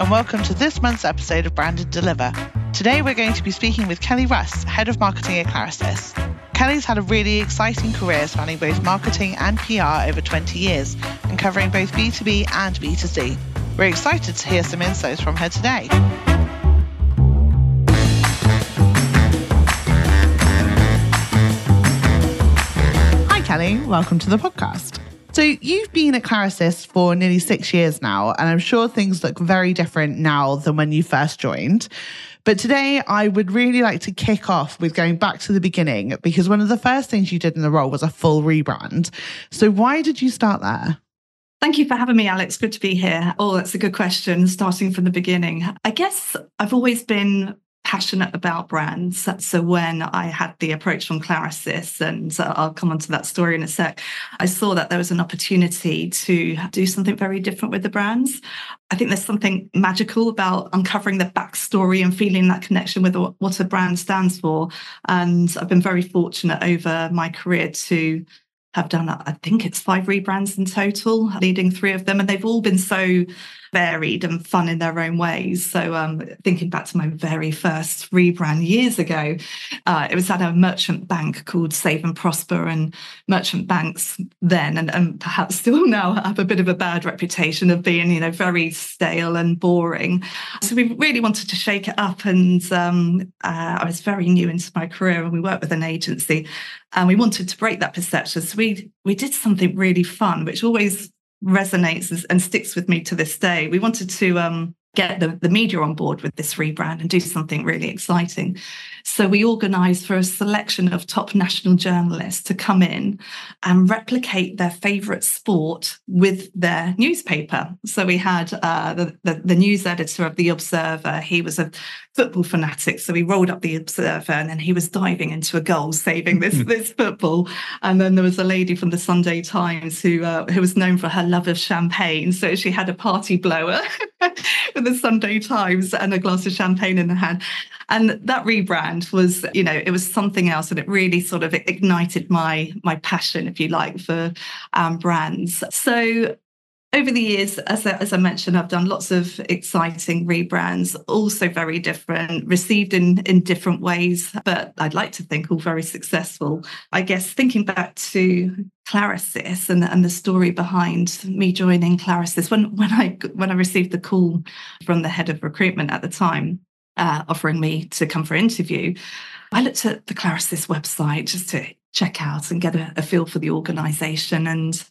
and welcome to this month's episode of Branded Deliver. Today we're going to be speaking with Kelly Russ, Head of Marketing at Clarisys. Kelly's had a really exciting career spanning both marketing and PR over 20 years and covering both B2B and B2C. We're excited to hear some insights from her today. Hi Kelly, welcome to the podcast. So you've been at Clarisys for nearly 6 years now, and I'm sure things look very different now than when you first joined. But today I would really like to kick off with going back to the beginning, because one of the first things you did in the role was a full rebrand. So why did you start there? Thank you for having me, Alex. Good to be here. Oh, that's a good question, starting from the beginning. I guess I've always been passionate about brands. So when I had the approach from Clarisys, and I'll come on to that story in a sec, I saw that there was an opportunity to do something very different with the brands. I think there's something magical about uncovering the backstory and feeling that connection with what a brand stands for. And I've been very fortunate over my career to have done, I think it's 5 rebrands in total, leading 3 of them. And they've all been so varied and fun in their own ways. So thinking back to my very first rebrand years ago, it was at a merchant bank called Save and Prosper, and merchant banks then and perhaps still now have a bit of a bad reputation of being, very stale and boring. So we really wanted to shake it up, and I was very new into my career, and we worked with an agency, and we wanted to break that perception. So we did something really fun, which always resonates and sticks with me to this day. We wanted to get the media on board with this rebrand and do something really exciting. So we organised for a selection of top national journalists to come in and replicate their favourite sport with their newspaper. So we had the news editor of The Observer. He was a football fanatic, so we rolled up The Observer, and then he was diving into a goal, saving this football. And then there was a lady from the Sunday Times who was known for her love of champagne. So she had a party blower with the Sunday Times and a glass of champagne in her hand. And that rebrand was, it was something else, and it really sort of ignited my passion, if you like, for brands. So over the years, as I mentioned, I've done lots of exciting rebrands, also very different, received in different ways, but I'd like to think all very successful. I guess thinking back to Clarisys and the story behind me joining Clarisys, when I received the call from the head of recruitment at the time, offering me to come for an interview, I looked at the Clarisys website just to check out and get a feel for the organisation, and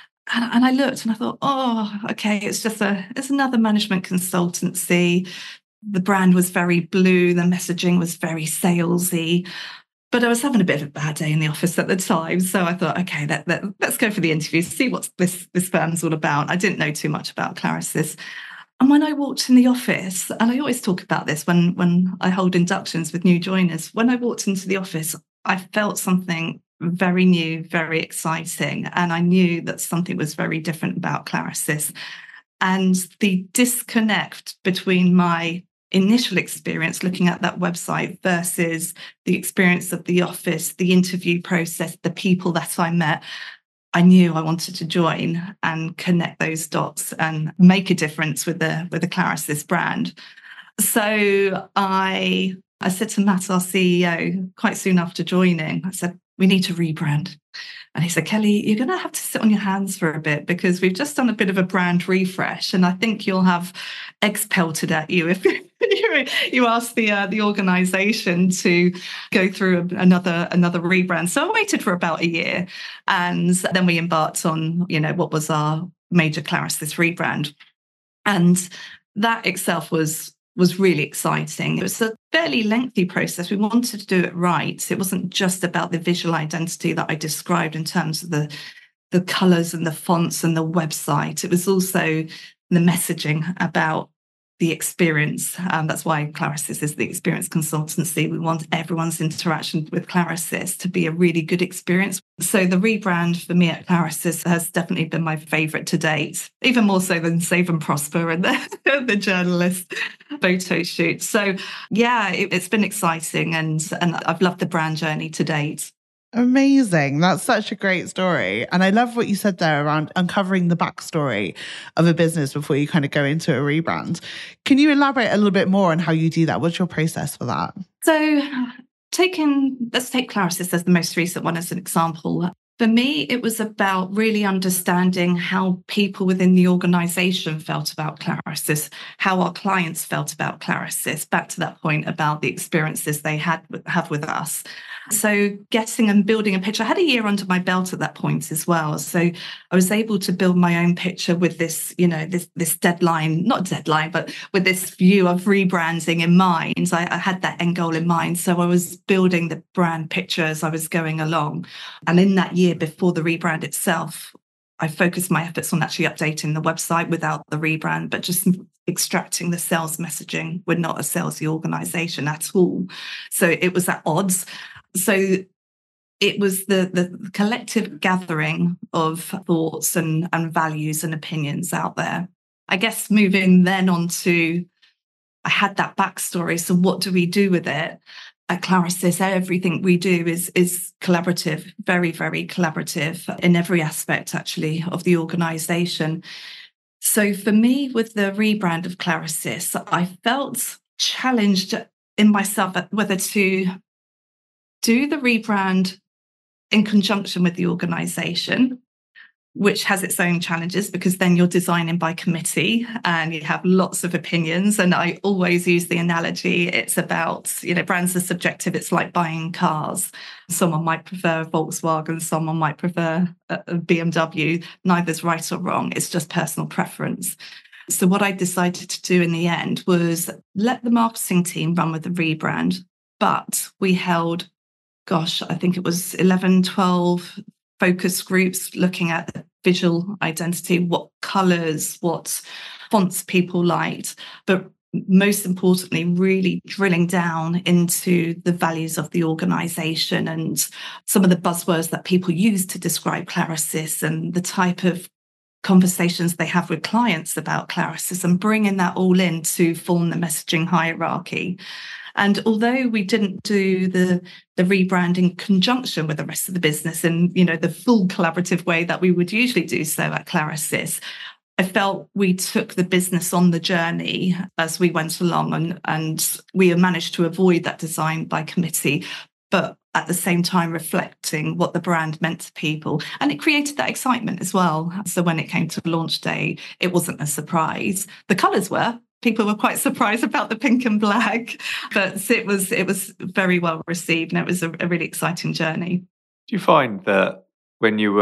I looked and I thought, oh, okay, it's another management consultancy. The brand was very blue. The messaging was very salesy. But I was having a bit of a bad day in the office at the time. So I thought, okay, let's go for the interview, see what this firm's all about. I didn't know too much about Clarisys. And when I walked in the office, and I always talk about this when I hold inductions with new joiners, when I walked into the office, I felt something very new, very exciting. And I knew that something was very different about Clarisys. And the disconnect between my initial experience looking at that website versus the experience of the office, the interview process, the people that I met, I knew I wanted to join and connect those dots and make a difference with the Clarisys brand. So I said to Matt, our CEO, quite soon after joining, I said, we need to rebrand. And he said, Kelly, you're going to have to sit on your hands for a bit, because we've just done a bit of a brand refresh, and I think you'll have eggs pelted at you if you ask the organisation to go through another rebrand. So I waited for about a year, and then we embarked on, what was our major Clarisys rebrand. And that itself was really exciting. It was a fairly lengthy process. We wanted to do it right. It wasn't just about the visual identity that I described in terms of the colours and the fonts and the website. It was also the messaging about the experience. That's why Clarisys is the experience consultancy. We want everyone's interaction with Clarisys to be a really good experience. So the rebrand for me at Clarisys has definitely been my favourite to date, even more so than Save and Prosper and the journalist photo shoot. So yeah, it's been exciting, and I've loved the brand journey to date. Amazing. That's such a great story. And I love what you said there around uncovering the backstory of a business before you kind of go into a rebrand. Can you elaborate a little bit more on how you do that? What's your process for that? So let's take Clarisys as the most recent one as an example. For me, it was about really understanding how people within the organisation felt about Clarisys, how our clients felt about Clarisys, back to that point about the experiences they have with us. So getting and building a picture. I had a year under my belt at that point as well. So I was able to build my own picture with this, this deadline, not deadline, but with this view of rebranding in mind. I had that end goal in mind. So I was building the brand picture as I was going along. And in that year before the rebrand itself, I focused my efforts on actually updating the website without the rebrand, but just extracting the sales messaging. We're not a salesy organization at all. So it was at odds. So it was the collective gathering of thoughts and values and opinions out there. I guess moving then on to, I had that backstory. So what do we do with it? At Clarisys, everything we do is collaborative, very, very collaborative in every aspect, actually, of the organisation. So for me, with the rebrand of Clarisys, I felt challenged in myself at whether to do the rebrand in conjunction with the organisation, which has its own challenges because then you're designing by committee and you have lots of opinions. And I always use the analogy, it's about, brands are subjective. It's like buying cars. Someone might prefer a Volkswagen, someone might prefer a BMW. Neither's right or wrong. It's just personal preference. So what I decided to do in the end was let the marketing team run with the rebrand, but we held, I think it was 11, 12 focus groups looking at visual identity, what colours, what fonts people liked, but most importantly, really drilling down into the values of the organisation and some of the buzzwords that people use to describe Clarisys and the type of conversations they have with clients about Clarisys and bringing that all in to form the messaging hierarchy. And although we didn't do the rebrand in conjunction with the rest of the business in, the full collaborative way that we would usually do so at Clarisys, I felt we took the business on the journey as we went along and we managed to avoid that design by committee, but at the same time reflecting what the brand meant to people. And it created that excitement as well. So when it came to launch day, it wasn't a surprise. The colours were. People were quite surprised about the pink and black, but it was very well received and it was a really exciting journey. Do you find that when you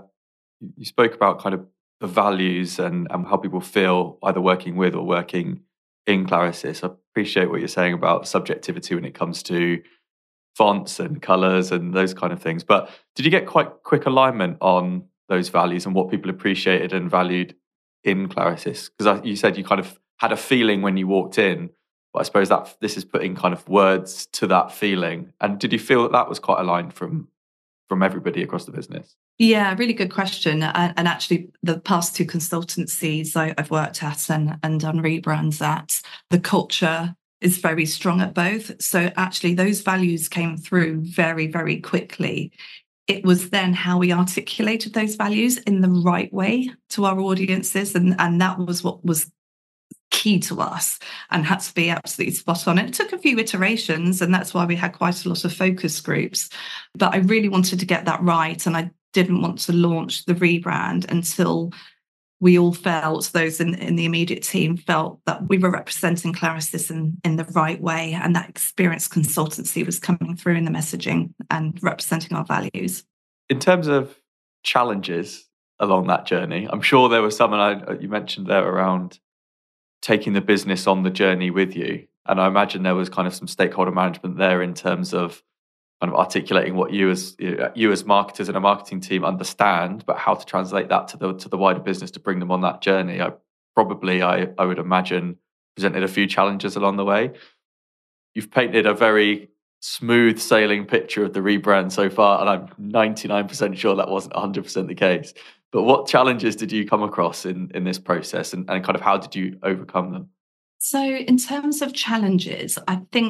spoke about kind of the values and how people feel either working with or working in Clarisys, I appreciate what you're saying about subjectivity when it comes to fonts and colours and those kind of things. But did you get quite quick alignment on those values and what people appreciated and valued in Clarisys? Because you said you kind of had a feeling when you walked in, but I suppose that this is putting kind of words to that feeling. And did you feel that was quite aligned from everybody across the business? Yeah, really good question. And actually, the past two consultancies I've worked at and done rebrands at, the culture is very strong at both. So actually, those values came through very, very quickly. It was then how we articulated those values in the right way to our audiences. And that was what was key to us and had to be absolutely spot on. It took a few iterations, and that's why we had quite a lot of focus groups. But I really wanted to get that right, and I didn't want to launch the rebrand until we all felt, those in the immediate team felt that we were representing Clarisys in the right way, and that experience consultancy was coming through in the messaging and representing our values. In terms of challenges along that journey, I'm sure there was some, and you mentioned there around taking the business on the journey with you. And I imagine there was kind of some stakeholder management there in terms of kind of articulating what you as marketers and a marketing team understand, but how to translate that to the wider business to bring them on that journey. I would imagine presented a few challenges along the way. You've painted a very smooth sailing picture of the rebrand so far, and I'm 99% sure that wasn't 100% the case. But what challenges did you come across in this process, and kind of how did you overcome them? So in terms of challenges, I think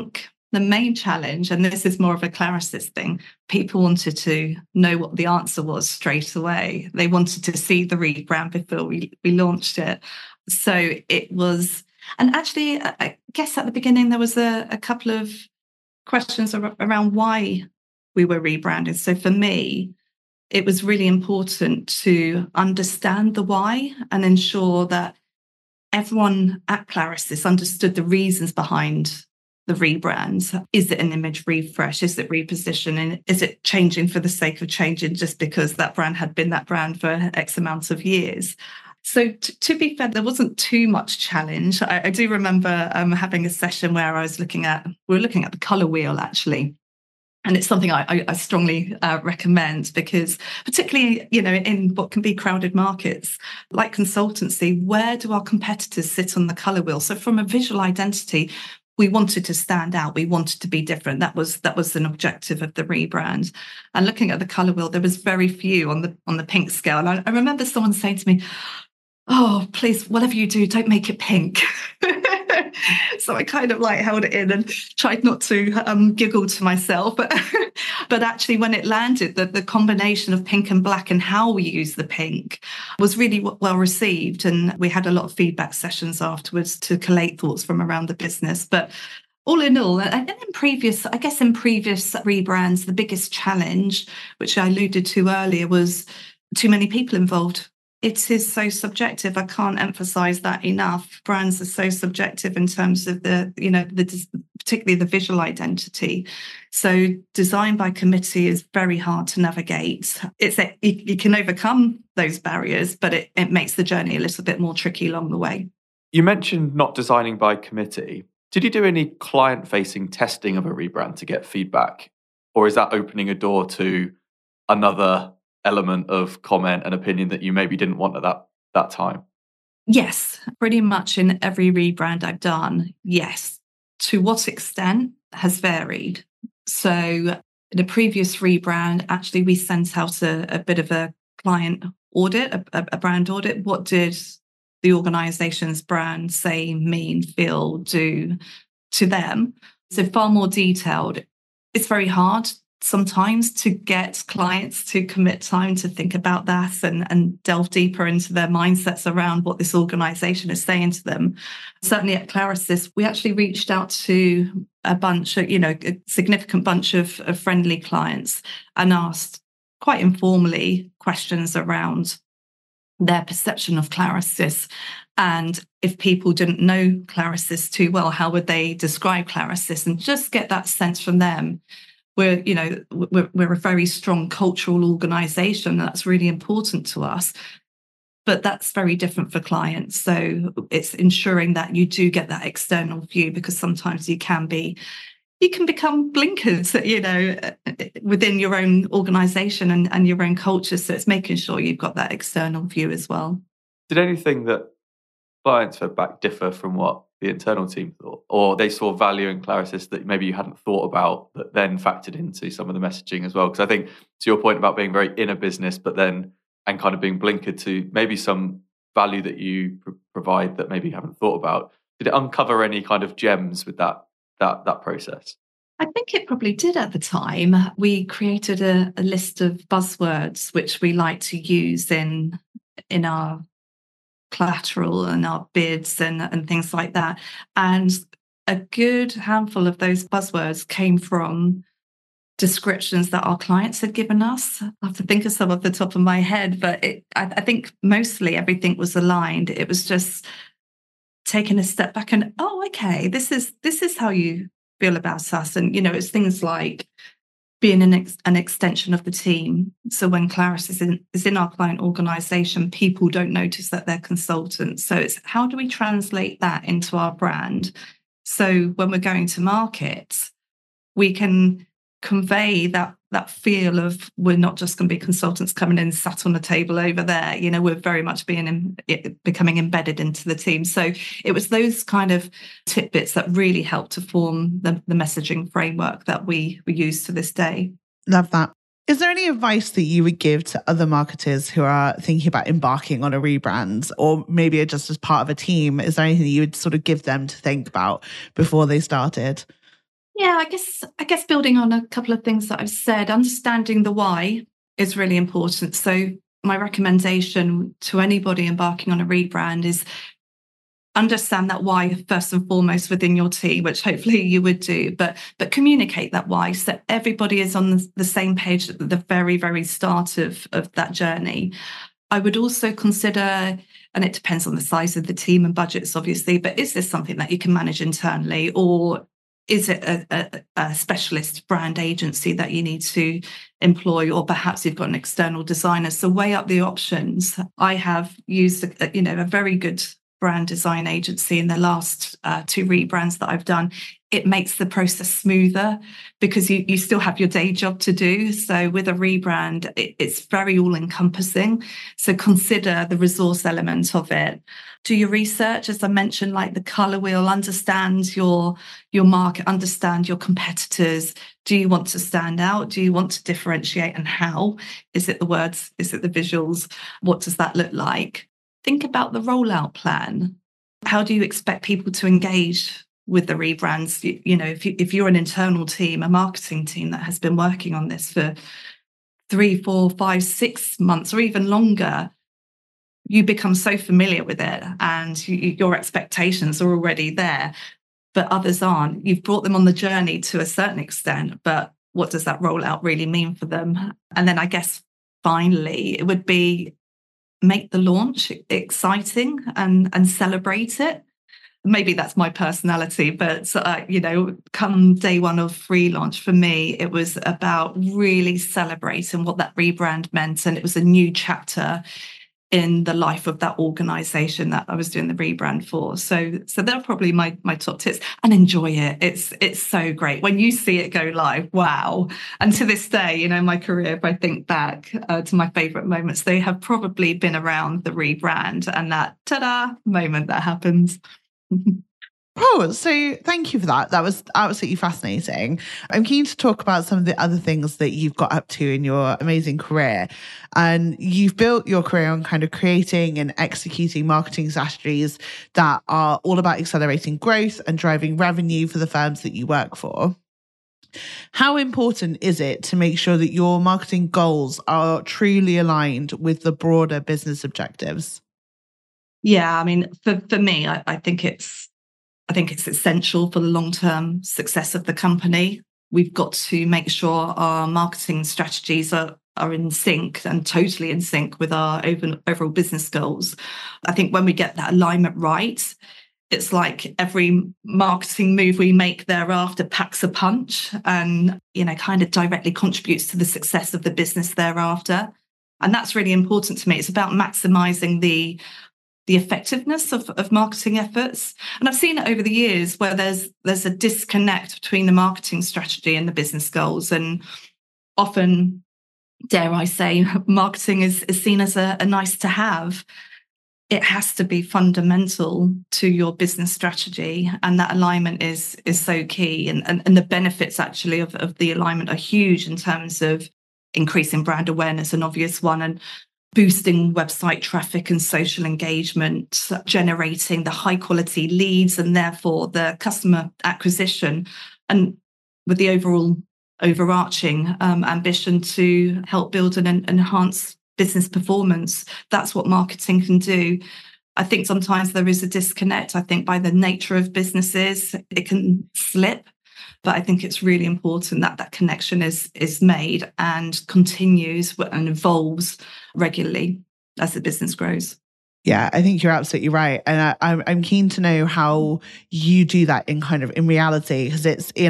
The main challenge, and this is more of a Clarisys thing, people wanted to know what the answer was straight away. They wanted to see the rebrand before we launched it. So it was, and actually, I guess at the beginning, there was a couple of questions around why we were rebranded. So for me, it was really important to understand the why and ensure that everyone at Clarisys understood the reasons behind the rebrand. Is it an image refresh? Is it repositioning? Is it changing for the sake of changing just because that brand had been that brand for X amount of years? So to be fair, there wasn't too much challenge. I do remember having a session where we were looking at the colour wheel actually. And it's something I strongly recommend because particularly, in what can be crowded markets like consultancy, where do our competitors sit on the colour wheel? So from a visual identity, we wanted to stand out. We wanted to be different. That was an objective of the rebrand. And looking at the colour wheel, there was very few on the pink scale. And I remember someone saying to me, "Oh, please, whatever you do, don't make it pink." So I kind of held it in and tried not to giggle to myself. But actually, when it landed, the combination of pink and black and how we use the pink was really well received. And we had a lot of feedback sessions afterwards to collate thoughts from around the business. But all in all, and in previous rebrands, the biggest challenge, which I alluded to earlier, was too many people involved. It is so subjective. I can't emphasize that enough. Brands are so subjective in terms of particularly the visual identity. So design by committee is very hard to navigate. You can overcome those barriers, but it makes the journey a little bit more tricky along the way. You mentioned not designing by committee. Did you do any client-facing testing of a rebrand to get feedback? Or is that opening a door to another element of comment and opinion that you maybe didn't want at that time? Yes, pretty much in every rebrand I've done, yes. To what extent has varied. So in a previous rebrand, actually we sent out a bit of a client audit, a brand audit. What did the organisation's brand say, mean, feel, do to them? So far more detailed. It's very hard sometimes to get clients to commit time to think about that and delve deeper into their mindsets around what this organisation is saying to them. Certainly at Clarisys, we actually reached out to a significant bunch of friendly clients and asked quite informally questions around their perception of Clarisys. And if people didn't know Clarisys too well, how would they describe Clarisys? And just get that sense from them. We're a very strong cultural organisation. That's really important to us. But that's very different for clients. So it's ensuring that you do get that external view, because sometimes you can become blinkers, within your own organisation and your own culture. So it's making sure you've got that external view as well. Did anything that clients feedback differ from what the internal team thought, or they saw value in Clarisys that maybe you hadn't thought about that then factored into some of the messaging as well? Because I think to your point about being very in a business, but then and kind of being blinkered to maybe some value that you provide that maybe you haven't thought about. Did it uncover any kind of gems with that process? I think it probably did at the time. We created a list of buzzwords which we like to use in our collateral and our bids and things like that. And a good handful of those buzzwords came from descriptions that our clients had given us. I have to think of some off the top of my head, but I think mostly everything was aligned. It was just taking a step back and, oh, okay, this is how you feel about us. And, it's things like being an extension of the team. So when Clarisys is in our client organisation, people don't notice that they're consultants. So it's how do we translate that into our brand? So when we're going to market, we can convey that feel of we're not just going to be consultants coming in sat on the table over there. We're very much becoming embedded into the team. So it was those kind of tidbits that really helped to form the messaging framework that we use to this day. Love that. Is there any advice that you would give to other marketers who are thinking about embarking on a rebrand, or maybe just as part of a team? Is there anything that you would sort of give them to think about before they started? Yeah, I guess building on a couple of things that I've said, understanding the why is really important. So my recommendation to anybody embarking on a rebrand is understand that why first and foremost within your team, which hopefully you would do, but communicate that why so everybody is on the same page at the very, very start of that journey. I would also consider, and it depends on the size of the team and budgets, obviously, but is this something that you can manage internally, or is it a specialist brand agency that you need to employ, or perhaps you've got an external designer? So weigh up the options. I have used a very good brand design agency in the last two rebrands that I've done. It makes the process smoother because you still have your day job to do. So with a rebrand, it's very all encompassing. So consider the resource element of it. Do your research, as I mentioned, like the color wheel, understand your market, understand your competitors. Do you want to stand out? Do you want to differentiate, and how? Is it the words? Is it the visuals? What does that look like? Think about the rollout plan. How do you expect people to engage with the rebrands? If you're an internal team, a marketing team that has been working on this for 3, 4, 5, 6 months, or even longer, you become so familiar with it and your expectations are already there, but others aren't. You've brought them on the journey to a certain extent, but what does that rollout really mean for them? And then I guess finally, it would be make the launch exciting and celebrate it. Maybe that's my personality, but come day one of relaunch, for me, it was about really celebrating what that rebrand meant, and it was a new chapter in the life of that organization that I was doing the rebrand for. So they're probably my top tips. And enjoy it. It's so great when you see it go live. Wow. And to this day, my career, if I think back to my favorite moments, they have probably been around the rebrand and that ta-da moment that happens. Oh, so thank you for that. That was absolutely fascinating. I'm keen to talk about some of the other things that you've got up to in your amazing career. And you've built your career on kind of creating and executing marketing strategies that are all about accelerating growth and driving revenue for the firms that you work for. How important is it to make sure that your marketing goals are truly aligned with the broader business objectives? Yeah, I mean, for me, I think it's essential for the long-term success of the company. We've got to make sure our marketing strategies are in sync and totally in sync with our overall business goals. I think when we get that alignment right, it's like every marketing move we make thereafter packs a punch and, kind of directly contributes to the success of the business thereafter. And that's really important to me. It's about maximizing the effectiveness of marketing efforts. And I've seen it over the years where there's a disconnect between the marketing strategy and the business goals. And often, dare I say, marketing is seen as a nice to have. It has to be fundamental to your business strategy. And that alignment is so key. And the benefits actually of the alignment are huge in terms of increasing brand awareness, an obvious one, and boosting website traffic and social engagement, generating the high quality leads and therefore the customer acquisition, and with the overarching ambition to help build and enhance business performance. That's what marketing can do. I think sometimes there is a disconnect. I think by the nature of businesses, it can slip. But I think it's really important that that connection is made and continues and evolves regularly as the business grows. Yeah, I think you're absolutely right. And I'm keen to know how you do that in reality, because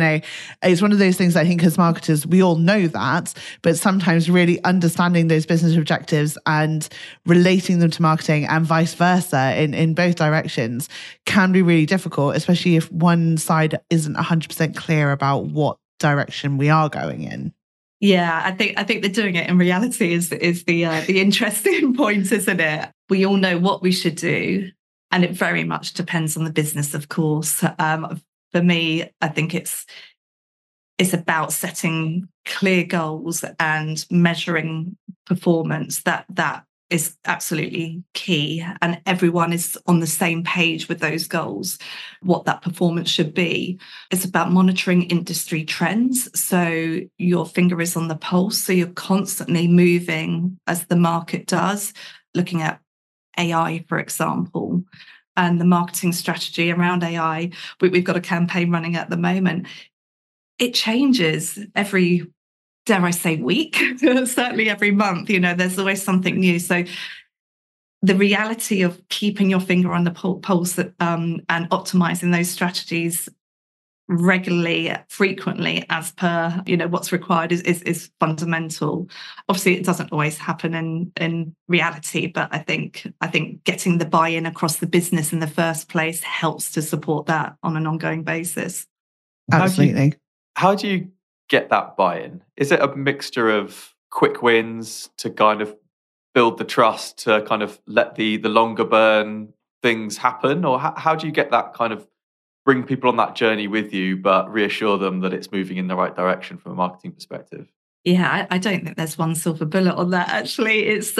it's one of those things I think as marketers, we all know that, but sometimes really understanding those business objectives and relating them to marketing and vice versa in both directions can be really difficult, especially if one side isn't 100% clear about what direction we are going in. Yeah, I think they're doing it in reality is the interesting point, isn't it? We all know what we should do, and it very much depends on the business, of course. For me, I think it's about setting clear goals and measuring performance. That is absolutely key, and everyone is on the same page with those goals, what that performance should be. It's about monitoring industry trends. So your finger is on the pulse. So you're constantly moving as the market does, looking at AI, for example, and the marketing strategy around AI. We've got a campaign running at the moment. It changes every, dare I say, week, certainly every month. There's always something new. So the reality of keeping your finger on the pulse and optimizing those strategies regularly, frequently, as per what's required is fundamental. Obviously, it doesn't always happen in reality, but I think getting the buy-in across the business in the first place helps to support that on an ongoing basis. Absolutely. How do you get that buy-in? Is it a mixture of quick wins to kind of build the trust, to kind of let the longer burn things happen? Or how do you get that kind of bring people on that journey with you, but reassure them that it's moving in the right direction from a marketing perspective? Yeah, I don't think there's one silver bullet on that. Actually, it's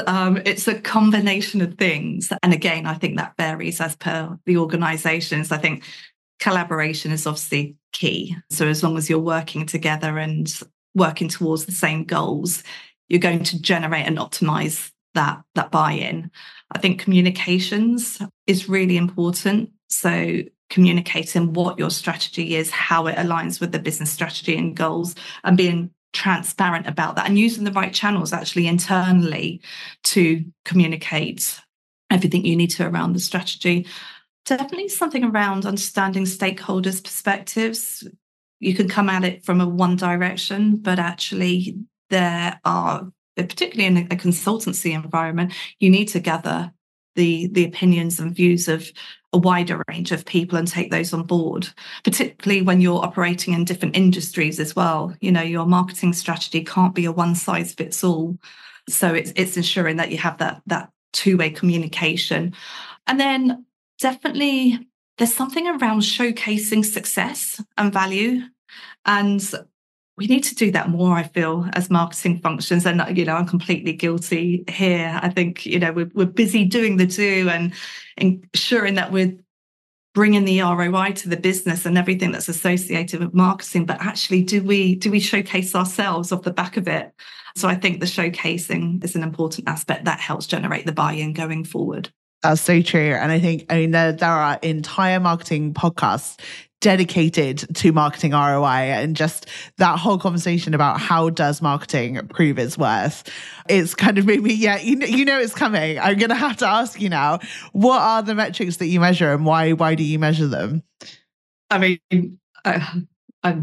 a combination of things. And again, I think that varies as per the organisations. I think collaboration is obviously key. So as long as you're working together and working towards the same goals, you're going to generate and optimize that buy-in. I think communications is really important. So communicating what your strategy is, how it aligns with the business strategy and goals, and being transparent about that, and using the right channels actually internally to communicate everything you need to around the strategy. Definitely something around understanding stakeholders' perspectives. You can come at it from a one direction, but actually there are, particularly in a consultancy environment, you need to gather the opinions and views of a wider range of people and take those on board, particularly when you're operating in different industries as well. Your marketing strategy can't be a one size fits all. So it's ensuring that you have that two-way communication. And then definitely there's something around showcasing success and value. And we need to do that more, I feel, as marketing functions. And, I'm completely guilty here. I think, we're busy doing the do and ensuring that we're bringing the ROI to the business and everything that's associated with marketing. But actually, do we showcase ourselves off the back of it? So I think the showcasing is an important aspect that helps generate the buy-in going forward. That's so true. And I think, there are entire marketing podcasts dedicated to marketing ROI, and just that whole conversation about how does marketing prove its worth. It's kind of made me, it's coming. I'm going to have to ask you now, what are the metrics that you measure, and why do you measure them? I mean, I'm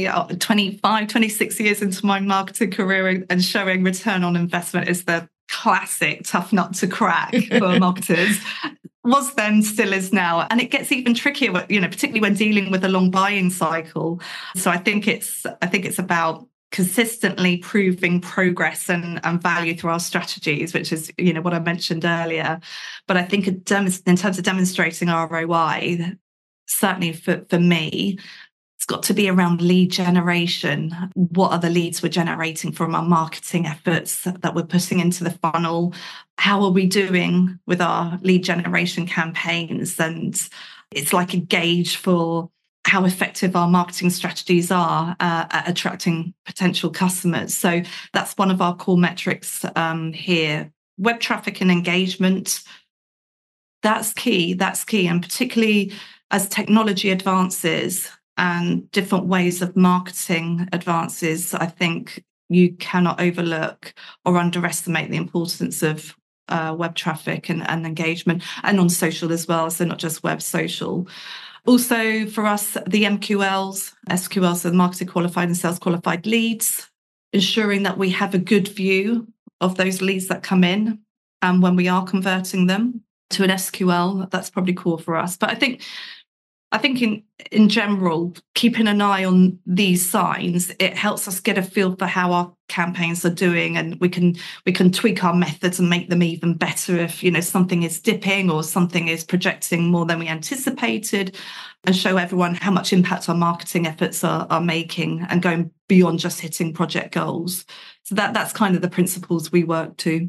26 years into my marketing career, and showing return on investment is the classic tough nut to crack for marketers. Was then, still is now. And it gets even trickier, particularly when dealing with a long buying cycle. So I think it's about consistently proving progress and value through our strategies, which is, what I mentioned earlier. But I think in terms of demonstrating ROI, certainly for me, it's got to be around lead generation. What are the leads we're generating from our marketing efforts that we're putting into the funnel? How are we doing with our lead generation campaigns? And it's like a gauge for how effective our marketing strategies are at attracting potential customers. So that's one of our core metrics here. Web traffic and engagement, that's key. And particularly as technology advances and different ways of marketing advances, I think you cannot overlook or underestimate the importance of web traffic and engagement, and on social as well. So not just web, social. Also for us, the MQLs, SQLs, so the marketing qualified and sales qualified leads, ensuring that we have a good view of those leads that come in, and when we are converting them to an SQL, that's probably core for us. But I think in general, keeping an eye on these signs, it helps us get a feel for how our campaigns are doing, and we can tweak our methods and make them even better if something is dipping or something is projecting more than we anticipated, and show everyone how much impact our marketing efforts are making and going beyond just hitting project goals. So that's kind of the principles we work to.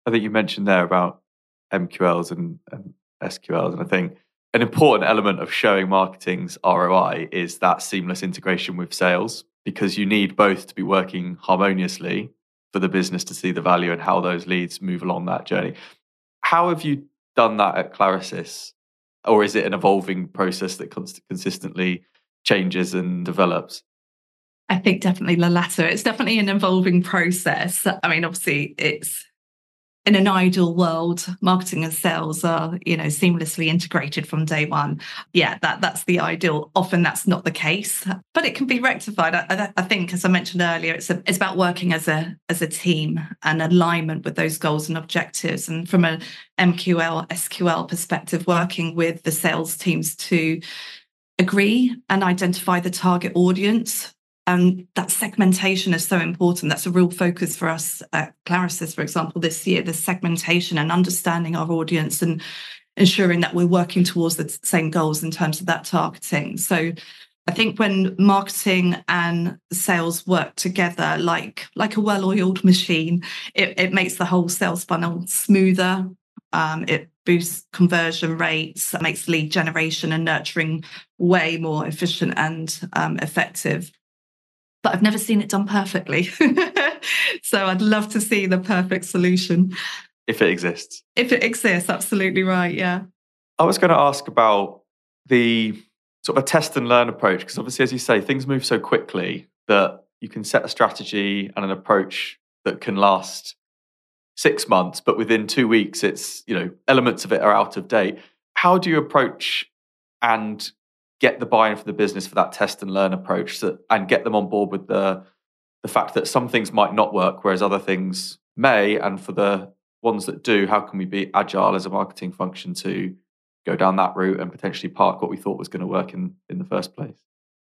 I think you mentioned there about MQLs and SQLs, and I think an important element of showing marketing's ROI is that seamless integration with sales, because you need both to be working harmoniously for the business to see the value and how those leads move along that journey. How have you done that at Clarisys? Or is it an evolving process that consistently changes and develops? I think definitely the latter. It's definitely an evolving process. I mean, obviously, it's in an ideal world, marketing and sales are, seamlessly integrated from day one. Yeah, that's the ideal. Often that's not the case, but it can be rectified. I think, as I mentioned earlier, it's about working as a team and alignment with those goals and objectives. And from a MQL, SQL perspective, working with the sales teams to agree and identify the target audience. And that segmentation is so important. That's a real focus for us at Clarisys, for example, this year, the segmentation and understanding our audience and ensuring that we're working towards the same goals in terms of that targeting. So I think when marketing and sales work together like a well-oiled machine, it makes the whole sales funnel smoother. It boosts conversion rates, makes lead generation and nurturing way more efficient and effective. But I've never seen it done perfectly. So I'd love to see the perfect solution. If it exists. If it exists, absolutely right, yeah. I was going to ask about the sort of a test and learn approach, because obviously, as you say, things move so quickly that you can set a strategy and an approach that can last 6 months, but within 2 weeks, it's, elements of it are out of date. How do you approach and get the buy-in for the business for that test and learn approach, and get them on board with the fact that some things might not work, whereas other things may, and for the ones that do, how can we be agile as a marketing function to go down that route and potentially park what we thought was going to work in the first place?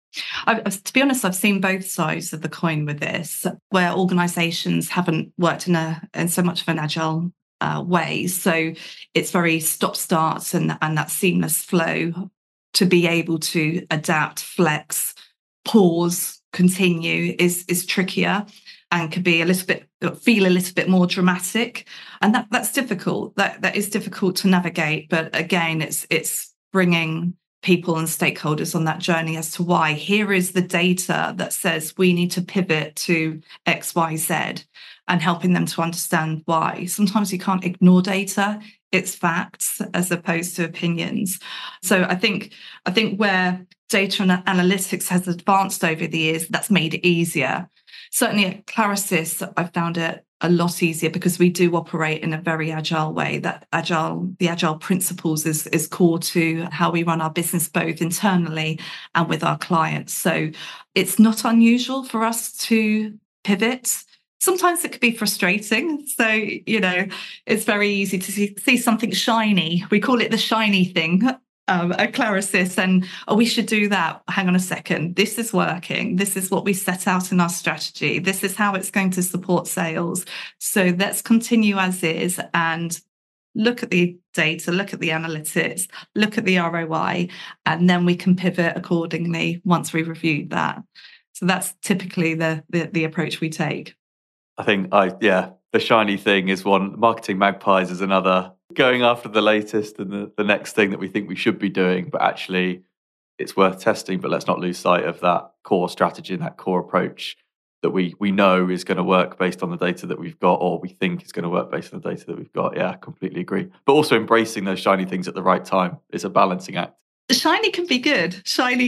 To be honest, I've seen both sides of the coin with this, where organisations haven't worked in so much of an agile way. So it's very stop-start and that seamless flow to be able to adapt, flex, pause, continue is trickier and can be feel a little bit more dramatic. And that's difficult. That is difficult to navigate. But again, it's bringing people and stakeholders on that journey as to why. Here is the data that says we need to pivot to X, Y, Z, and helping them to understand why. Sometimes you can't ignore data. It's facts as opposed to opinions. So I think where data and analytics has advanced over the years, that's made it easier. Certainly at Clarisys, I found it a lot easier because we do operate in a very agile way. The agile principles is core to how we run our business, both internally and with our clients. So it's not unusual for us to pivot. Sometimes it could be frustrating. So, it's very easy to see something shiny. We call it the shiny thing at Clarisys, and we should do that. Hang on a second. This is working. This is what we set out in our strategy. This is how it's going to support sales. So let's continue as is and look at the data, look at the analytics, look at the ROI, and then we can pivot accordingly once we've reviewed that. So that's typically the approach we take. I think, the shiny thing is one. Marketing magpies is another. Going after the latest and the next thing that we think we should be doing, but actually it's worth testing. But let's not lose sight of that core strategy and that core approach that we know is going to work based on the data that we've got, or we think is going to work based on the data that we've got. Yeah, I completely agree. But also embracing those shiny things at the right time is a balancing act. Shiny can be good.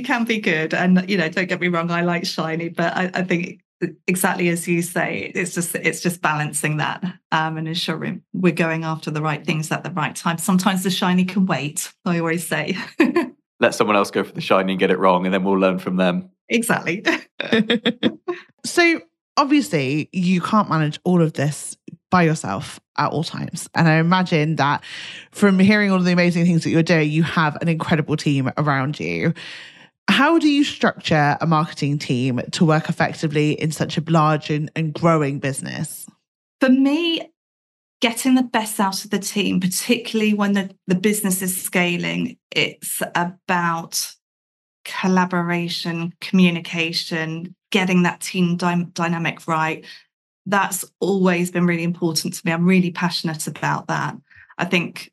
And, don't get me wrong, I like shiny, but I think exactly as you say, it's just balancing that and ensuring we're going after the right things at the right time. Sometimes the shiny can wait, I always say. Let someone else go for the shiny and get it wrong, and then we'll learn from them. Exactly. So obviously you can't manage all of this by yourself at all times. And I imagine that from hearing all of the amazing things that you're doing, you have an incredible team around you. How do you structure a marketing team to work effectively in such a large and growing business? For me, getting the best out of the team, particularly when the business is scaling, it's about collaboration, communication, getting that team dynamic right, That's always been really important to me. I'm really passionate about that. I think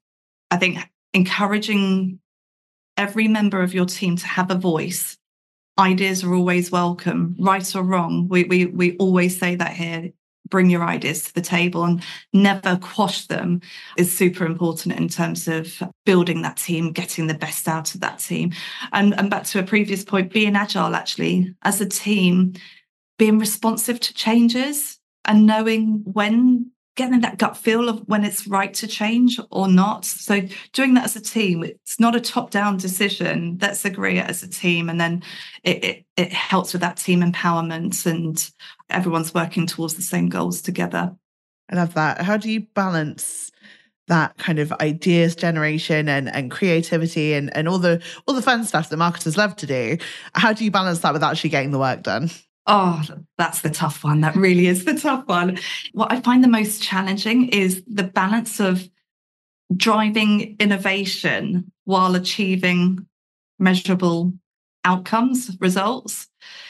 encouraging every member of your team to have a voice. Ideas are always welcome, right or wrong. We always say that here. Bring your ideas to the table and never quash them is super important in terms of building that team, getting the best out of that team. And back to a previous point, being agile, actually, as a team, being responsive to changes and knowing when, getting that gut feel of when it's right to change or not. So doing that as a team, it's not a top-down decision. Let's agree it as a team. And then it helps with that team empowerment and everyone's working towards the same goals together. I love that. How do you balance that kind of ideas generation and creativity and all the fun stuff that marketers love to do? How do you balance that with actually getting the work done? Oh, that's the tough one. That really is the tough one. What I find the most challenging is the balance of driving innovation while achieving measurable outcomes, results.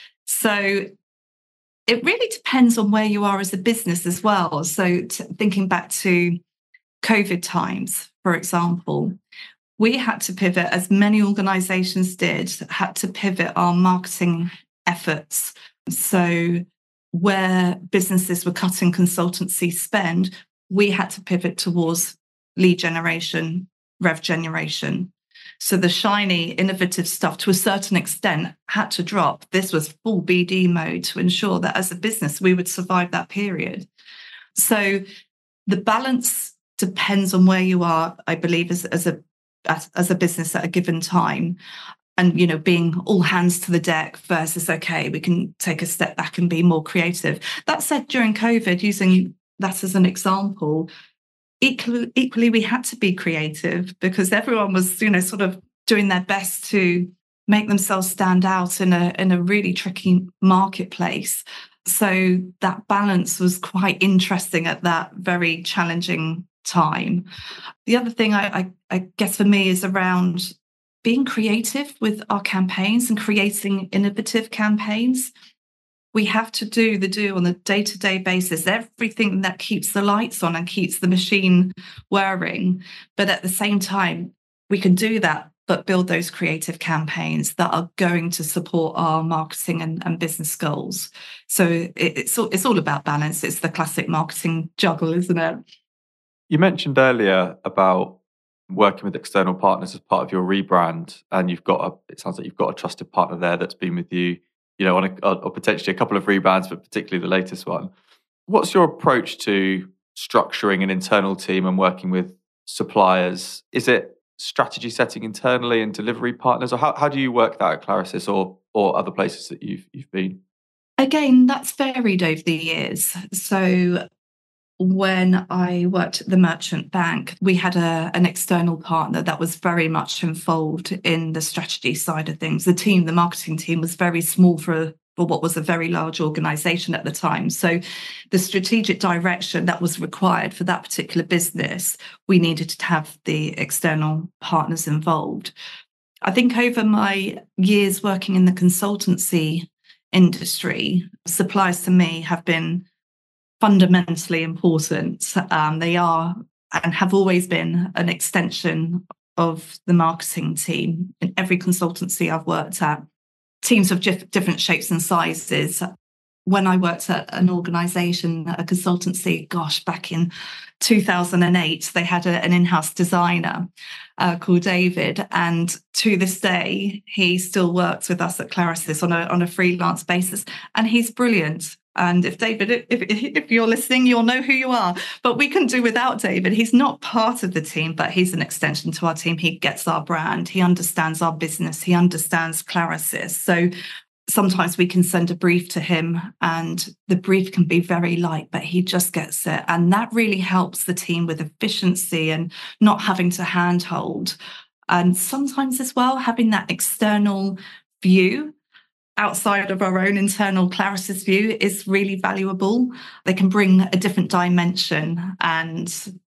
So it really depends on where you are as a business as well. So thinking back to COVID times, for example, we had to pivot, as many organizations did, had to pivot our marketing efforts. So where businesses were cutting consultancy spend, we had to pivot towards lead generation, rev generation. So the shiny, innovative stuff, to a certain extent, had to drop. This was full BD mode to ensure that as a business, we would survive that period. So the balance depends on where you are, I believe, as a business at a given time. And, you know, being all hands to the deck versus, okay, we can take a step back and be more creative. That said, during COVID, using that as an example, equally we had to be creative because everyone was, you know, sort of doing their best to make themselves stand out in a really tricky marketplace. So that balance was quite interesting at that very challenging time. The other thing I guess for me is around being creative with our campaigns and creating innovative campaigns. We have to do on a day-to-day basis, everything that keeps the lights on and keeps the machine whirring. But at the same time, we can do that, but build those creative campaigns that are going to support our marketing and business goals. So it's all about balance. It's the classic marketing juggle, isn't it? You mentioned earlier about working with external partners as part of your rebrand, and it sounds like you've got a trusted partner there that's been with you, you know, on potentially a couple of rebrands, but particularly the latest one. What's your approach to structuring an internal team and working with suppliers? Is it strategy setting internally and delivery partners, or how do you work that at Clarisys or other places that you've been? Again, that's varied over the years. So when I worked at the Merchant Bank, we had an external partner that was very much involved in the strategy side of things. The marketing team was very small for what was a very large organisation at the time. So the strategic direction that was required for that particular business, we needed to have the external partners involved. I think over my years working in the consultancy industry, suppliers to me have been fundamentally important. They are and have always been an extension of the marketing team in every consultancy I've worked at. Teams of different shapes and sizes. When I worked at an organisation, a consultancy, back in 2008, they had an in-house designer called David. And to this day, he still works with us at Clarisys on a freelance basis. And he's brilliant. And if David, if you're listening, you'll know who you are. But we couldn't do without David. He's not part of the team, but he's an extension to our team. He gets our brand. He understands our business. He understands Clarisys. So sometimes we can send a brief to him and the brief can be very light, but he just gets it. And that really helps the team with efficiency and not having to handhold. And sometimes as well, having that external view outside of our own internal Clarisys view is really valuable. They can bring a different dimension and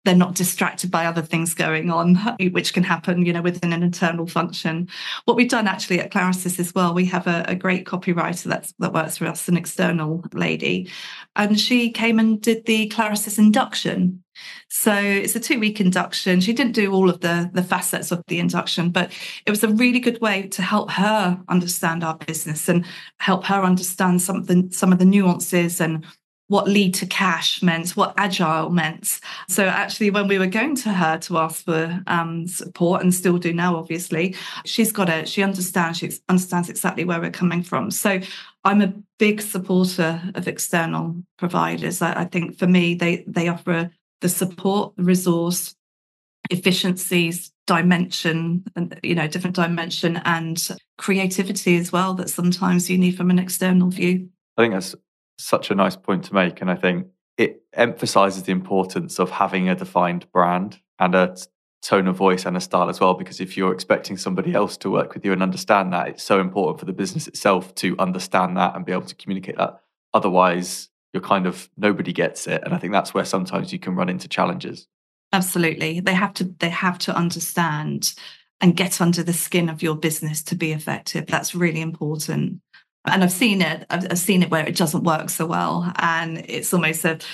they're not distracted by other things going on, which can happen, within an internal function. What we've done actually at Clarisys as well, we have a great copywriter that works for us, an external lady, and she came and did the Clarisys induction. So it's a 2-week induction. She didn't do all of the facets of the induction, but it was a really good way to help her understand our business and help her understand some of the nuances and what lead to cash meant, what agile meant. So actually, when we were going to her to ask for support, and still do now, obviously, she understands exactly where we're coming from. So I'm a big supporter of external providers. I think for me, they offer the support, the resource, efficiencies, dimension, and different dimension, and creativity as well that sometimes you need from an external view. I think that's such a nice point to make, and I think it emphasizes the importance of having a defined brand and a tone of voice and a style as well, because if you're expecting somebody else to work with you and understand that, it's so important for the business itself to understand that and be able to communicate that. Otherwise, you're kind of, nobody gets it, and I think that's where sometimes you can run into challenges. Absolutely. They have to understand and get under the skin of your business to be effective. That's really important. And I've seen it where it doesn't work so well, and it's almost a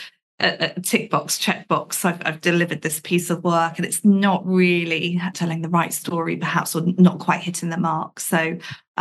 tick box, check box. I've delivered this piece of work, and it's not really telling the right story, perhaps, or not quite hitting the mark. So,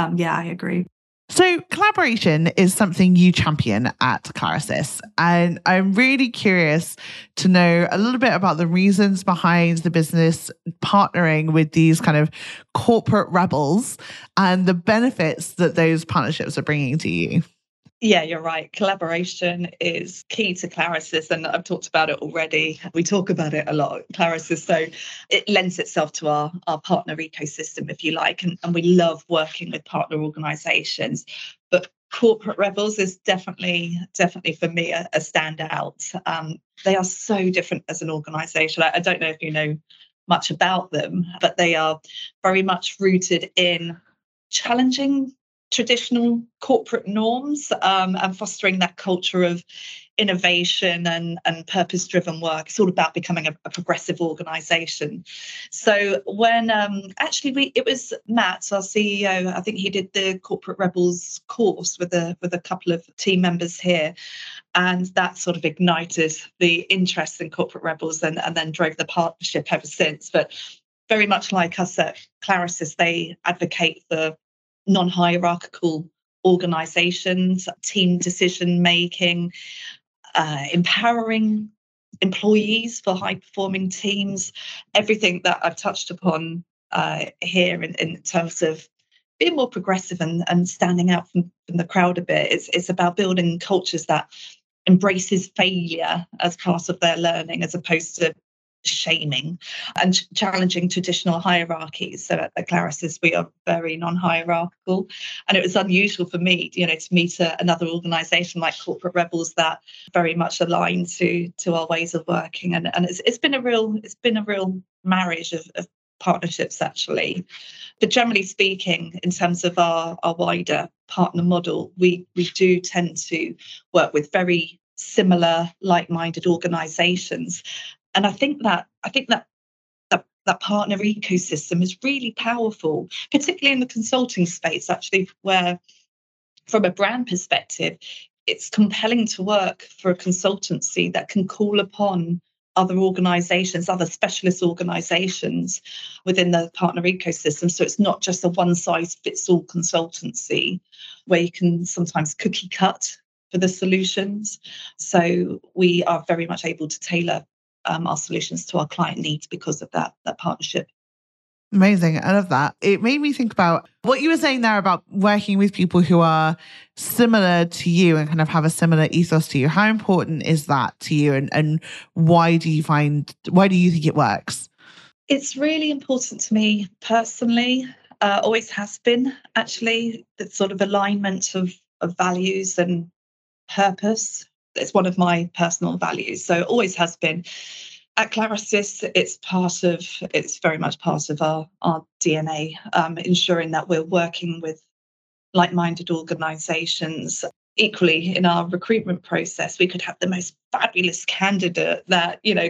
I agree. So collaboration is something you champion at Clarisys, and I'm really curious to know a little bit about the reasons behind the business partnering with these kind of corporate rebels and the benefits that those partnerships are bringing to you. Yeah, you're right. Collaboration is key to Clarisys, and I've talked about it already. We talk about it a lot at Clarisys, so it lends itself to our partner ecosystem, if you like, and we love working with partner organisations. But Corporate Rebels is definitely for me a standout. They are so different as an organisation. I don't know if you know much about them, but they are very much rooted in challenging traditional corporate norms and fostering that culture of innovation and purpose-driven work. It's all about becoming a progressive organisation. So when it was Matt, our CEO, I think he did the Corporate Rebels course with a couple of team members here, and that sort of ignited the interest in Corporate Rebels and then drove the partnership ever since. But very much like us at Clarisys, they advocate for non-hierarchical organisations, team decision-making, empowering employees for high-performing teams, everything that I've touched upon here in terms of being more progressive and standing out from the crowd a bit. It's about building cultures that embraces failure as part of their learning, as opposed to shaming and challenging traditional hierarchies. So at Clarisys, we are very non-hierarchical, and it was unusual for me, to meet another organisation like Corporate Rebels that very much aligned to our ways of working, and it's been a real marriage of partnerships actually. But generally speaking, in terms of our wider partner model, we do tend to work with very similar, like-minded organisations. And I think that partner ecosystem is really powerful, particularly in the consulting space, actually, where from a brand perspective, it's compelling to work for a consultancy that can call upon other organisations, other specialist organisations within the partner ecosystem. So it's not just a one-size-fits-all consultancy where you can sometimes cookie cut for the solutions. So we are very much able to tailor our solutions to our client needs because of that partnership. Amazing. I love that. It made me think about what you were saying there about working with people who are similar to you and kind of have a similar ethos to you. How important is that to you, and why do you think it works? It's really important to me personally, always has been actually, that sort of alignment of values and purpose. It's one of my personal values, so it always has been. At Clarisys, it's very much part of our DNA, ensuring that we're working with like-minded organisations. Equally, in our recruitment process, we could have the most fabulous candidate that could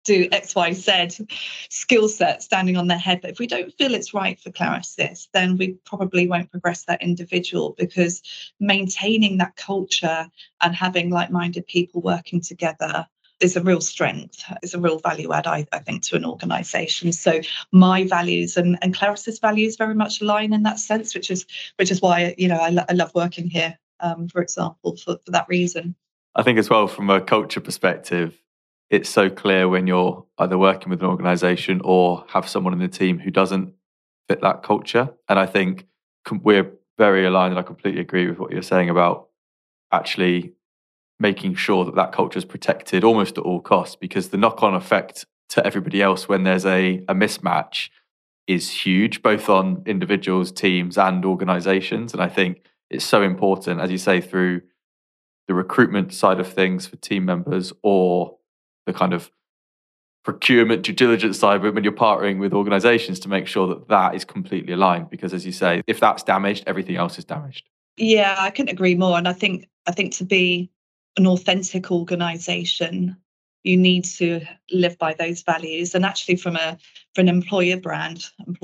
do X, Y, Z skill set standing on their head. But if we don't feel it's right for Clarisys, then we probably won't progress that individual, because maintaining that culture and having like-minded people working together is a real strength, is a real value add, I think, to an organisation. So my values and Clarisys values very much align in that sense, which is why, you know, I love working here, for example, for that reason. I think as well, from a culture perspective, it's so clear when you're either working with an organisation or have someone in the team who doesn't fit that culture. And I think we're very aligned, and I completely agree with what you're saying about actually making sure that that culture is protected almost at all costs, because the knock-on effect to everybody else when there's a mismatch is huge, both on individuals, teams and organisations. And I think it's so important, as you say, through the recruitment side of things for team members, or the kind of procurement due diligence side, but when you're partnering with organisations, to make sure that that is completely aligned. Because as you say, if that's damaged, everything else is damaged. Yeah, I couldn't agree more. And I think to be an authentic organisation, you need to live by those values. And actually, from an employer brand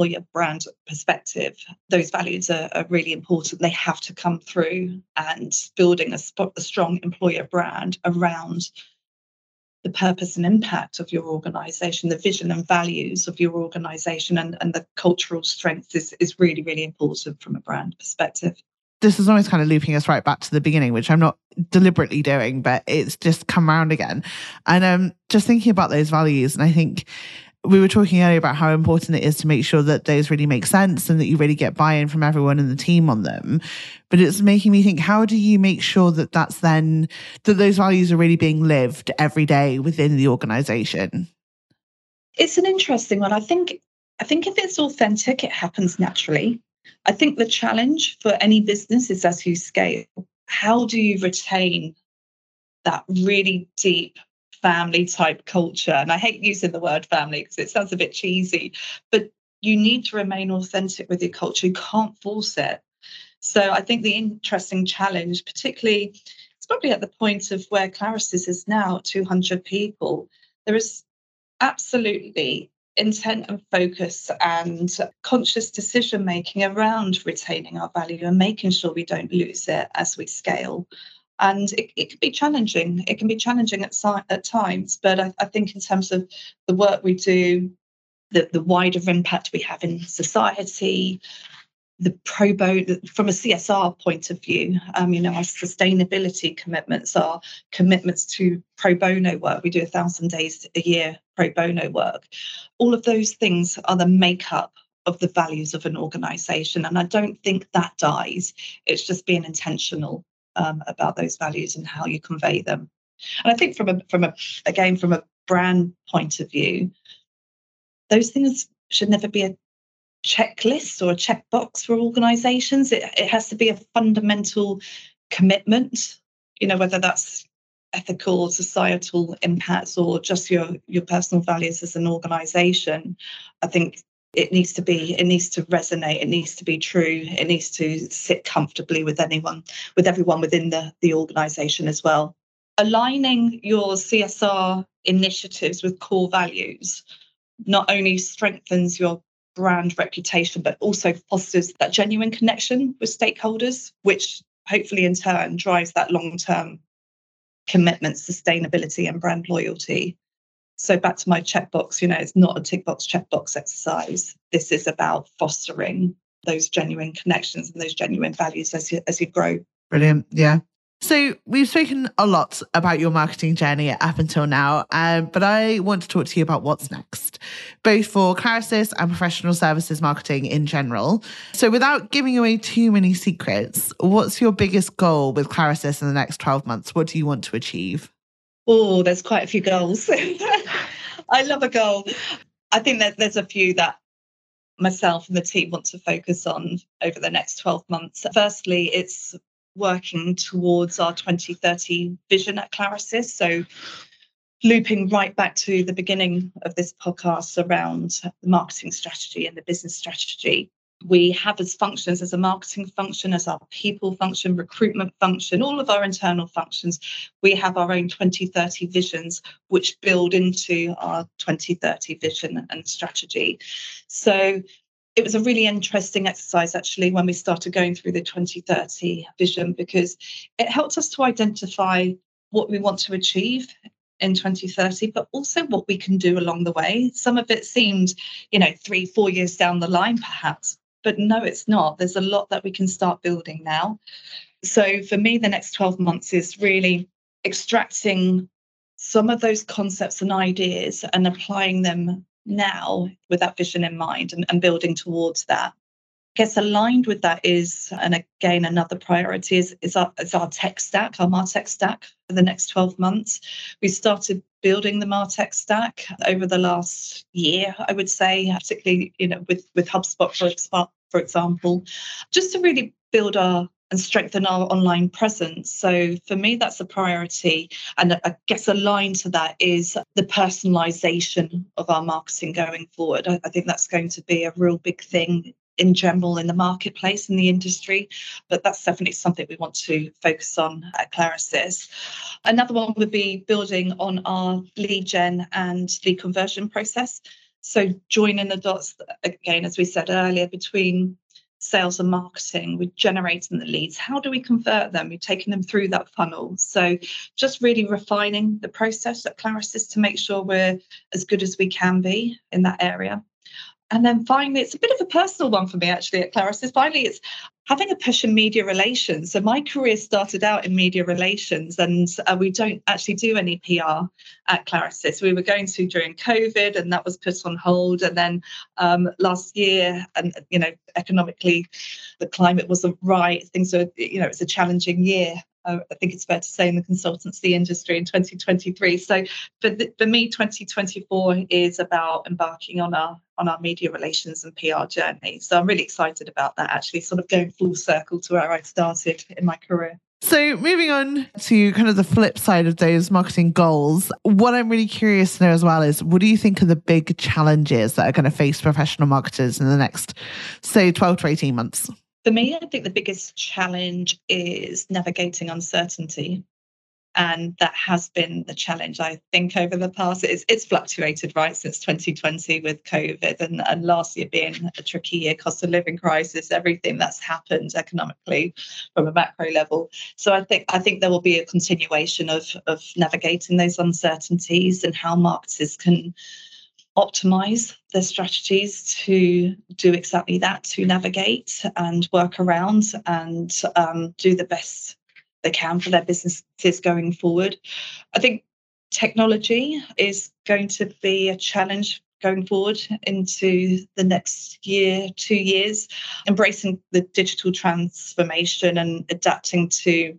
perspective, those values are really important. They have to come through, and building a strong employer brand around the purpose and impact of your organisation, the vision and values of your organisation, and the cultural strength is really, really important from a brand perspective. This is almost kind of looping us right back to the beginning, which I'm not deliberately doing, but it's just come around again. And just thinking about those values, and I think we were talking earlier about how important it is to make sure that those really make sense and that you really get buy-in from everyone in the team on them. But it's making me think, how do you make sure that that those values are really being lived every day within the organisation? It's an interesting one. I think if it's authentic, it happens naturally. I think the challenge for any business is, as you scale, how do you retain that really deep family type culture? And I hate using the word family because it sounds a bit cheesy, but you need to remain authentic with your culture. You can't force it. So I think the interesting challenge, particularly, it's probably at the point of where Clarisys is now, 200 people, there is absolutely intent and focus and conscious decision making around retaining our value and making sure we don't lose it as we scale. And it can be challenging. It can be challenging at times, but I think in terms of the work we do, the wider impact we have in society, the pro bono, from a CSR point of view, our sustainability commitments are commitments to pro bono work. We do 1,000 days a year pro bono work. All of those things are the makeup of the values of an organisation, and I don't think that dies. It's just being intentional about those values and how you convey them. And I think from a brand point of view, those things should never be a checklist or a checkbox for organisations. It has to be a fundamental commitment, whether that's ethical, societal impacts, or just your personal values as an organisation. I think it needs to resonate, it needs to be true, it needs to sit comfortably with everyone within the organisation as well. Aligning your CSR initiatives with core values not only strengthens your brand reputation, but also fosters that genuine connection with stakeholders, which hopefully in turn drives that long-term commitment, sustainability and brand loyalty. So back to my checkbox, it's not a tick box checkbox exercise. This is about fostering those genuine connections and those genuine values as you grow. Brilliant. Yeah. So we've spoken a lot about your marketing journey up until now, but I want to talk to you about what's next, both for Clarisys and professional services marketing in general. So without giving away too many secrets, what's your biggest goal with Clarisys in the next 12 months? What do you want to achieve? Oh, there's quite a few goals. I love a goal. I think that there's a few that myself and the team want to focus on over the next 12 months. Firstly, it's working towards our 2030 vision at Clarisys. So looping right back to the beginning of this podcast around the marketing strategy and the business strategy. we have as functions, as a marketing function, as our people function, recruitment function, all of our internal functions, we have our own 2030 visions, which build into our 2030 vision and strategy. So it was a really interesting exercise, actually, when we started going through the 2030 vision, because it helped us to identify what we want to achieve in 2030, but also what we can do along the way. Some of it seemed, 3-4 years down the line, perhaps. But no, it's not. There's a lot that we can start building now. So for me, the next 12 months is really extracting some of those concepts and ideas and applying them now with that vision in mind, and building towards that. I guess aligned with that is, and again, another priority is our tech stack, our MarTech stack for the next 12 months. We started building the MarTech stack over the last year, I would say, particularly with HubSpot, for example, just to really build and strengthen our online presence. So for me, that's a priority. And I guess aligned to that is the personalization of our marketing going forward. I think that's going to be a real big thing in general in the marketplace, in the industry, but that's definitely something we want to focus on at Clarisys. Another one would be building on our lead gen and lead conversion process. So joining the dots, again, as we said earlier, between sales and marketing, we're generating the leads. How do we convert them? We're taking them through that funnel. So just really refining the process at Clarisys to make sure we're as good as we can be in that area. And then finally, it's a bit of a personal one for me, actually, at Clarisys. Finally, it's having a push in media relations. So my career started out in media relations, and we don't actually do any PR at Clarisys. We were going to during COVID, and that was put on hold. And then last year, and economically, the climate wasn't right. Things were, it was a challenging year. I think it's fair to say in the consultancy industry in 2023. So for me, 2024 is about embarking on our media relations and PR journey. So I'm really excited about that, actually, sort of going full circle to where I started in my career. So moving on to kind of the flip side of those marketing goals, what I'm really curious to know as well is, what do you think are the big challenges that are going to face professional marketers in the next, say, 12 to 18 months? For me, I think the biggest challenge is navigating uncertainty. And that has been the challenge, I think, over the past. It's fluctuated, right, since 2020 with COVID, and last year being a tricky year, cost of living crisis, everything that's happened economically from a macro level. So I think there will be a continuation of navigating those uncertainties and how marketers can optimize their strategies to do exactly that, to navigate and work around and do the best they can for their businesses going forward. I think technology is going to be a challenge going forward into the next year, 2 years, embracing the digital transformation and adapting to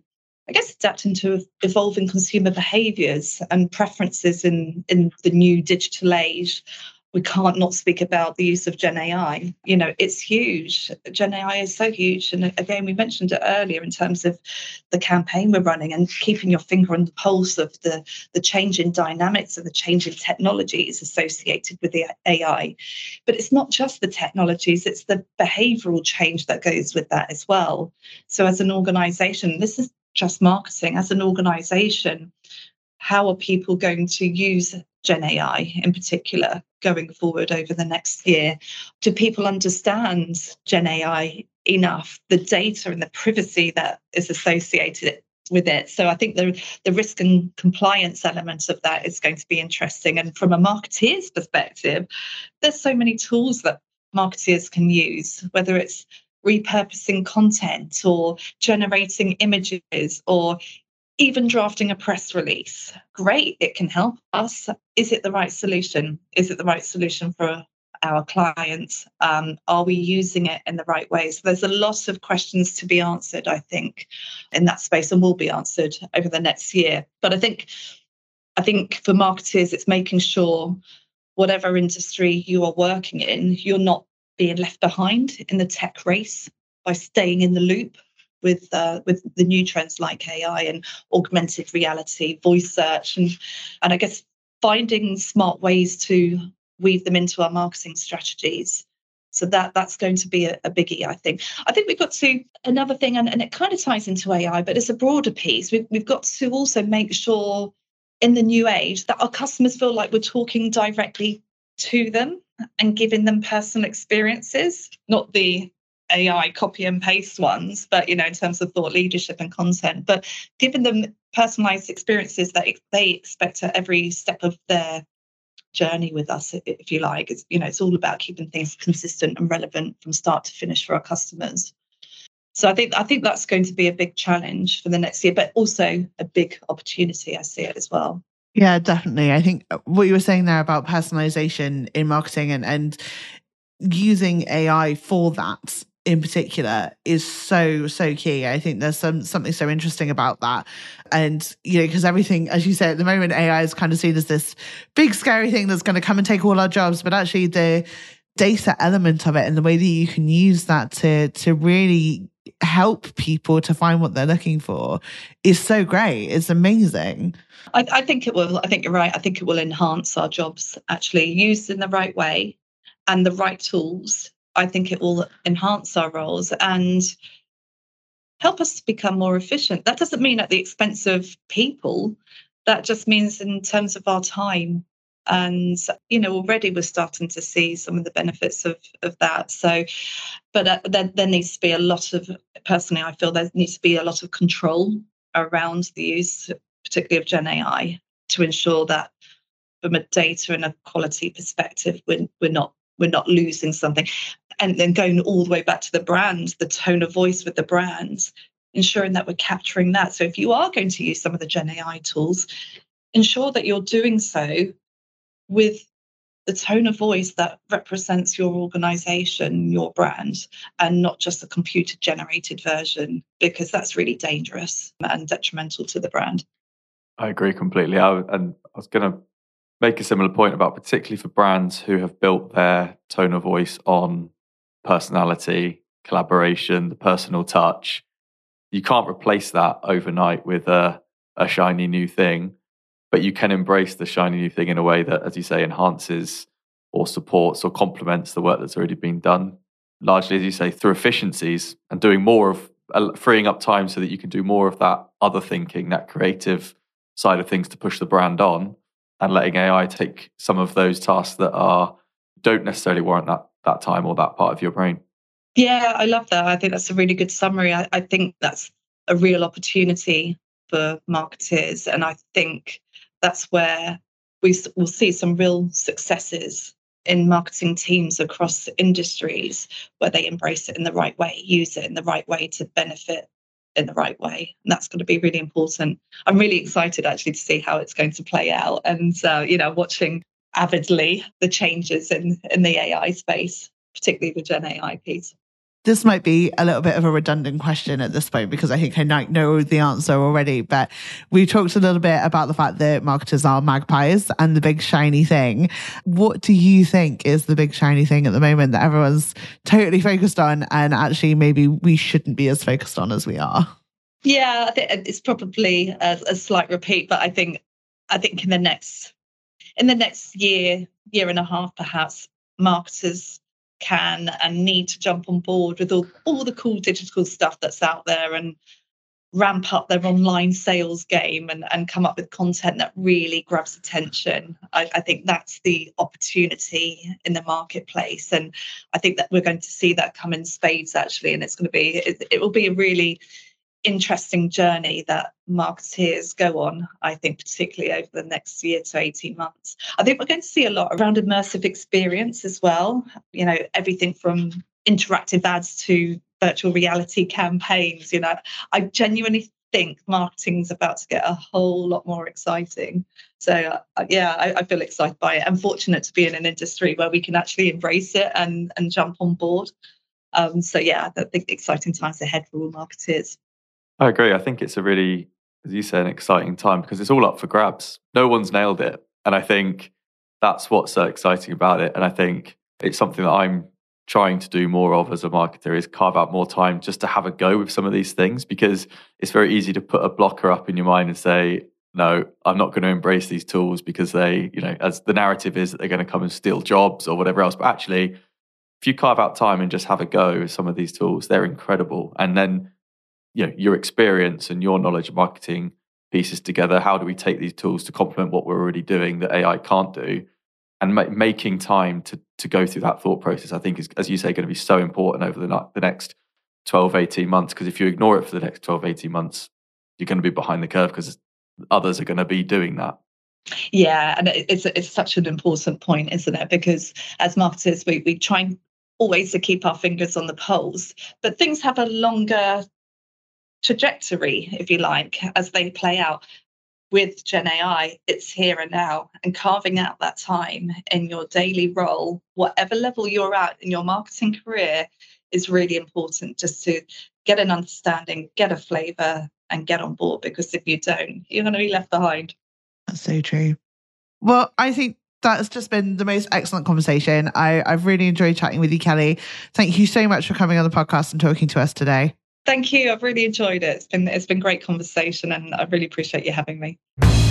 evolving consumer behaviours and preferences in the new digital age. We can't not speak about the use of Gen AI. It's huge. Gen AI is so huge. And again, we mentioned it earlier in terms of the campaign we're running and keeping your finger on the pulse of the change in dynamics and the change in technologies associated with the AI. But it's not just the technologies, it's the behavioural change that goes with that as well. So as an organisation, this is just marketing. As an organisation, how are people going to use Gen AI in particular going forward over the next year? Do people understand Gen AI enough, the data and the privacy that is associated with it? So I think the risk and compliance element of that is going to be interesting. And from a marketeer's perspective, there's so many tools that marketeers can use, whether it's repurposing content or generating images or even drafting a press release. Great, it can help us. Is it the right solution? Is it the right solution for our clients? Are we using it in the right way? So there's a lot of questions to be answered, I think, in that space, and will be answered over the next year. But I think for marketers, it's making sure whatever industry you are working in, you're not being left behind in the tech race by staying in the loop with the new trends like AI and augmented reality, voice search, and I guess finding smart ways to weave them into our marketing strategies So that's going to be a biggie, I think. I think we've got to, another thing, and it kind of ties into AI, but it's a broader piece. We've got to also make sure in the new age that our customers feel like we're talking directly to them and giving them personal experiences, not the AI copy and paste ones, but, in terms of thought leadership and content, but giving them personalized experiences that they expect at every step of their journey with us, if you like. It's all about keeping things consistent and relevant from start to finish for our customers. So I think that's going to be a big challenge for the next year, but also a big opportunity. I see it as well. Yeah, definitely. I think what you were saying there about personalization in marketing and using AI for that in particular is so key. I think there's something so interesting about that. And, because everything, as you say, at the moment, AI is kind of seen as this big scary thing that's going to come and take all our jobs. But actually the data element of it and the way that you can use that to really help people to find what they're looking for is so great. It's amazing. I think it will. I think you're right. I think it will enhance our jobs, actually, used in the right way and the right tools. I think it will enhance our roles and help us to become more efficient. That doesn't mean at the expense of people. That just means in terms of our time. And, already we're starting to see some of the benefits of that. So, but there needs to be a lot of, personally, I feel there needs to be a lot of control around the use, particularly of Gen AI, to ensure that from a data and a quality perspective, we're not losing something. And then going all the way back to the brand, the tone of voice with the brand, ensuring that we're capturing that. So if you are going to use some of the Gen AI tools, ensure that you're doing so with the tone of voice that represents your organization, your brand, and not just a computer generated version, because that's really dangerous and detrimental to the brand. I agree completely. I was going to make a similar point about, particularly for brands who have built their tone of voice on personality, collaboration, the personal touch. You can't replace that overnight with a shiny new thing, but you can embrace the shiny new thing in a way that, as you say, enhances or supports or complements the work that's already been done, largely, as you say, through efficiencies and doing more of, freeing up time so that you can do more of that other thinking, that creative side of things to push the brand on, and letting AI take some of those tasks that don't necessarily warrant that time or that part of your brain. Yeah, I love that. I think that's a really good summary. I think that's a real opportunity for marketers. And I think that's where we will see some real successes in marketing teams across industries, where they embrace it in the right way, use it in the right way to benefit in the right way. And that's going to be really important. I'm really excited actually to see how it's going to play out, and watching avidly the changes in the AI space, particularly the Gen AI piece. This might be a little bit of a redundant question at this point, because I think I know the answer already, but we talked a little bit about the fact that marketers are magpies and the big shiny thing. What do you think is the big shiny thing at the moment that everyone's totally focused on, and actually maybe we shouldn't be as focused on as we are? Yeah, I think it's probably a slight repeat, but I think in the next year and a half, perhaps, marketers can and need to jump on board with all the cool digital stuff that's out there, and ramp up their online sales game and come up with content that really grabs attention. I think that's the opportunity in the marketplace, and I think that we're going to see that come in spades, actually, and it will be a really interesting journey that marketeers go on, I think, particularly over the next year to 18 months. I think we're going to see a lot around immersive experience as well. Everything from interactive ads to virtual reality campaigns. I genuinely think marketing's about to get a whole lot more exciting. So I feel excited by it. I'm fortunate to be in an industry where we can actually embrace it and jump on board. I think exciting times ahead for all marketers. I agree. I think it's a really, as you said, an exciting time, because it's all up for grabs. No one's nailed it. And I think that's what's so exciting about it. And I think it's something that I'm trying to do more of as a marketer, is carve out more time just to have a go with some of these things, because it's very easy to put a blocker up in your mind and say, no, I'm not going to embrace these tools because they, as the narrative is that they're going to come and steal jobs or whatever else. But actually, if you carve out time and just have a go with some of these tools, they're incredible. And then, your experience and your knowledge of marketing pieces together. How do we take these tools to complement what we're already doing that AI can't do? And making time to go through that thought process, I think is, as you say, going to be so important over the next 12, 18 months. Because if you ignore it for the next 12, 18 months, you're going to be behind the curve because others are going to be doing that. Yeah, and it's such an important point, isn't it? Because as marketers, we try always to keep our fingers on the pulse, but things have a longer trajectory, if you like, as they play out. With Gen AI, it's here and now, and carving out that time in your daily role, whatever level you're at in your marketing career, is really important, just to get an understanding, get a flavour, and get on board. Because if you don't, you're going to be left behind. That's so true. Well, I think that's just been the most excellent conversation. I've really enjoyed chatting with you, Kelly. Thank you so much for coming on the podcast and talking to us today. Thank you. I've really enjoyed it. It's been great conversation, and I really appreciate you having me.